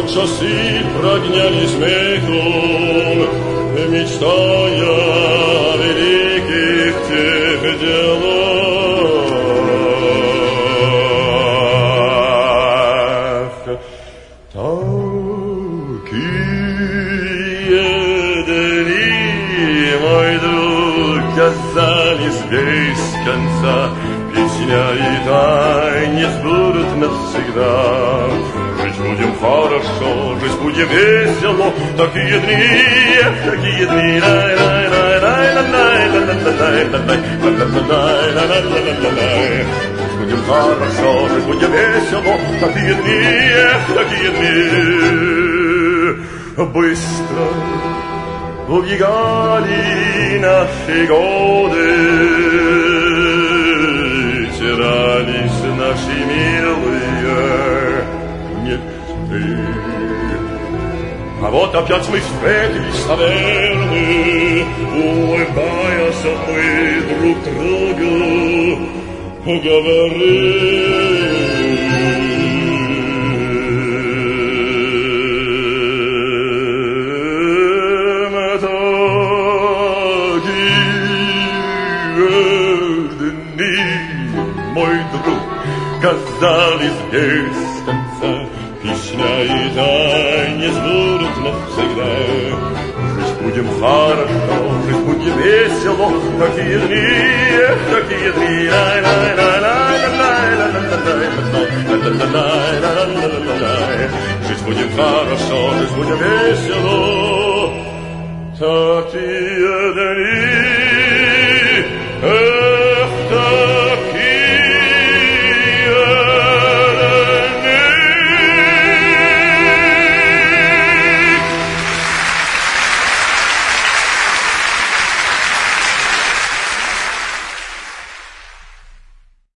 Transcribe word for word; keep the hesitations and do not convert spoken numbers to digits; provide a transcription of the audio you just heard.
часы прогнали смехом, мечтая о великих тех делах. Такие дни, мой друг, казались без конца. Песня и танец будут навсегда. Жить будем хорошо, жить будем весело. Такие дни, такие дни. Жить будем хорошо, жить будем весело. Такие дни, такие дни. Быстро убегали наши годы, терялись наши милые мечты. А вот опять мы встретились, наверное, улыбаясь мы друг другу, говорим. Мой друг, казались без конца. Песня и танец будут навсегда. Жить будем хорошо, жить будем весело. Такие дни, такие дни. Жить будем хорошо, жить будем весело.